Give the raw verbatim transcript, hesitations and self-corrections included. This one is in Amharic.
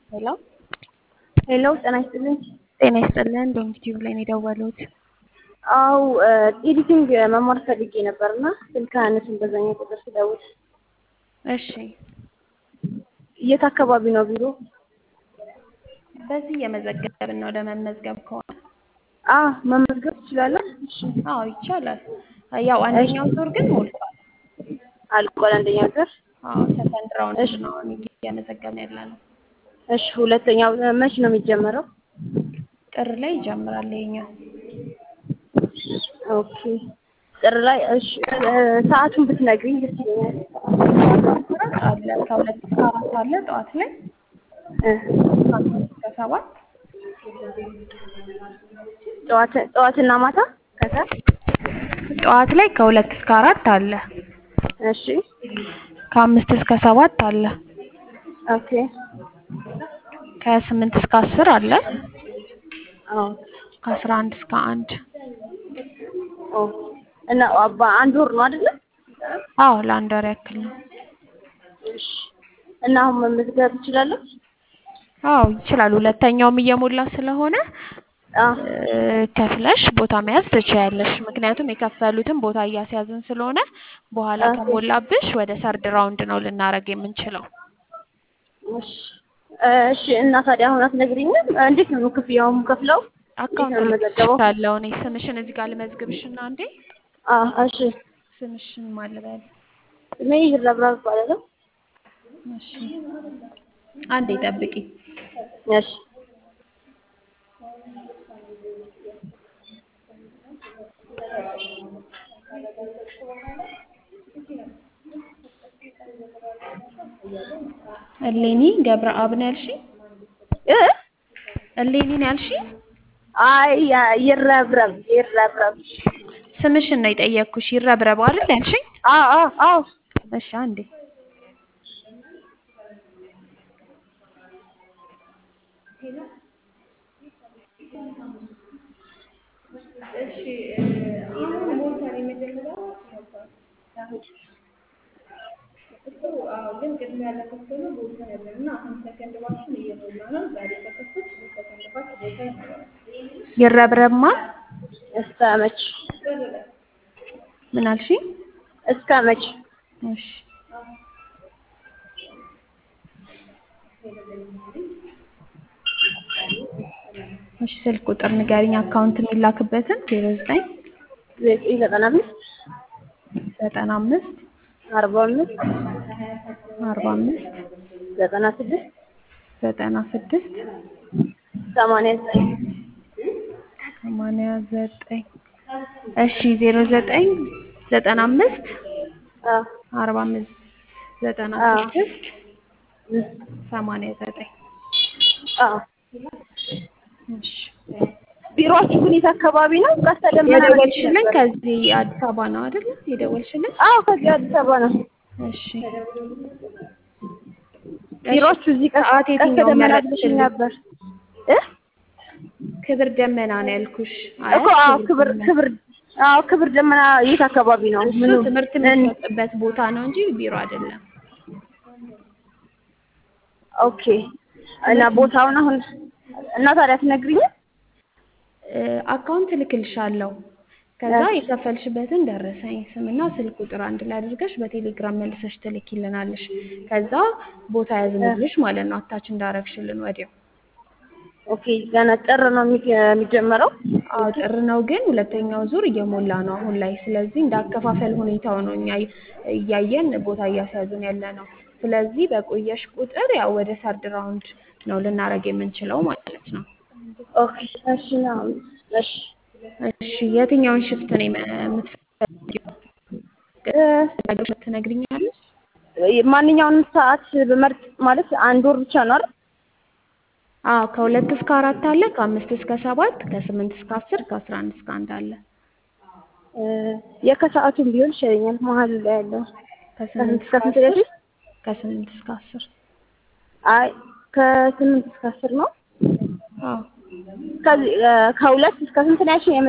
ሄሎ ሄሎ ጤና ይስጥልኝ። ጤና ይስጥልን። ዶንኪቲዩብ ላይ ነው የደወሉት። አው ኤዲቲንግ መማር ፈልጌ ነበርና ስልክ አነሱን በዛኛው ቁጥር ስደውል። እሺ የት አካባቢ ነው ቢሮ? በዚህ የመዘገብን ነው ለመመዝገብ ከሆነ አ መመዝገብ ትችላለህ? እሺ አዎ ይቻላል። ያው አንደኛው ዙር ግን ሞልቷል። አልቋል አንደኛው ዙር? አዎ ሰከንድ ራውንድ እሺ ነው አሁን እየመዘገብን ያለ ነው። እሺ ሁለተኛው መች ነው የሚጀመረው? ጥር ላይ ይጀምራል ይሄኛው። ኦኬ ጥር ላይ እሺ ሰዓቱን ብትነግሪኝ ደስ ይለኛል። አለ ከሁለት እስከ አራት አለ ጠዋት ላይ እ ከአምስት እስከ ሰባት ጠዋት ጠዋትና ማታ ከሰዓት ጠዋት ላይ ከሁለት እስከ አራት አለ። እሺ ከአምስት እስከ ሰባት አለ። ኦኬ ከስምንት እስከ አስር አለ። አዎ ከአስራ አንድ እስከ አንድ ኦ እና በአንድ ወር ነው አይደል? አዎ ለአንድ ወር ያክል ነው። እሺ እና አሁን መመዝገብ ትችላለህ? አዎ ይችላል። ሁለተኛውም እየሞላ ስለሆነ አ ከፍለሽ ቦታ መያዝ ትችያለሽ። ምክንያቱም የከፈሉትን ቦታ እያስያዝን ስለሆነ በኋላ ኦኬ ከሞላብሽ ወደ ሰርድ ራውንድ ነው ልናረግ የምንችለው። እሺ እሺ እና ታዲያ አሁን አትነግሪኝም? እንዴት ነው ክፍያውም ከፍለው? እንዴት አካውንት ነው የምመዘገበው? ልክልሻለሁ እኔ ስምሽን እዚህ ጋር ልመዝግብሽና አንዴ አ እሺ ስምሽን ማን ልበል? ስሜ ይረብራብ እባላለሁ። እሺ አንዴ ጠብቂ። እሺ እሌኒ ገብረአብ ነው ያልሽኝ? እ እሌኒ ነው ያልሽኝ? አይ ይረብረብ ይረብረብ ስምሽን ነው የጠየቅኩሽ። ይረብረብ አይደል ያልሽኝ? አ አ አዎ እሺ አንዴ ይረብረብማ እስከ መች ምን አልሽኝ? እስከ መች? እሺ እሺ ስልክ ቁጥር ንገሪኝ አካውንት የሚላክበትን ዜሮ ዘጠኝ ዘጠኝ ዘጠና አምስት ዘጠና አምስት አርባ አምስት አርባ አምስት ዘጠና ስድስት ዘጠና ስድስት ሰማንያ ዘጠኝ ሰማንያ ዘጠኝ እሺ ዜሮ ዘጠኝ ዘጠና አምስት አ አርባ አምስት ዘጠና አ ስድስት ሰማንያ ዘጠኝ አ እሺ ቢሮአችሁ ግን የት አካባቢ ነው? ቀስተ ደመና የደወልሽልኝ ከዚህ አዲስ አበባ ነው አይደል? የደወልሽልኝ? አዎ ከዚህ አዲስ አበባ ነው። እሺ ቢሮአችሁ እዚህ ቀስ ሰዓት ቀስተ የትኛው ደመና ብለሽኝ መረጥሽልኝ? ነበር እ ክብር ደመና ነው ያልኩሽ። እኮ አዎ ክብር ክብር አዎ ክብር ደመና የት አካባቢ ነው? እሱ ምኑ ትምህርት የሚሰጥበት ቦታ ነው እንጂ ቢሮ አይደለም። ኦኬ እና ቦታውን አሁን እና ታዲያ ትነግሪኝ? አካውንት ልክልሻለሁ። ከዛ የከፈልሽበትን ደረሰኝ ስምና ስልክ ቁጥር አንድ ላይ አድርገሽ በቴሌግራም መልሰሽ ትልኪልናለሽ። ከዛ ቦታ ያዝንልሽ ማለት ነው አታች እንዳረግሽልን ወዲያው። ኦኬ ገና ጥር ነው የሚጀመረው? አዎ ጥር ነው፣ ግን ሁለተኛው ዙር እየሞላ ነው አሁን ላይ። ስለዚህ እንዳከፋፈል ሁኔታው ነው እኛ እያየን ቦታ እያስያዝን ያለ ነው። ስለዚህ በቆየሽ ቁጥር ያው ወደ ሰርድ ራውንድ ነው ልናረግ የምንችለው ማለት ነው። ኦኬ እሺ ነው እሺ እሺ የትኛውን ሽፍት ነው የምትፈልጊው? ትነግሪኛለሽ? ማንኛውንም ሰዓት በመርጥ ማለት አንድ ወር ብቻ ነው አይደል? አዎ ከሁለት እስከ አራት አለ፣ ከአምስት እስከ ሰባት፣ ከስምንት እስከ አስር፣ ከአስራ አንድ እስከ አንድ አለ። የከሰዓቱም ቢሆን ይሻለኛል መሀል ላይ ያለው ከስምንት እስከ ከስንት አስር በፊት? ከስምንት እስከ አስር አይ ከስምንት እስከ አስር ነው። አዎ ከዚህ ከሁለት እስከ ስንት ነው ያልሽኝ?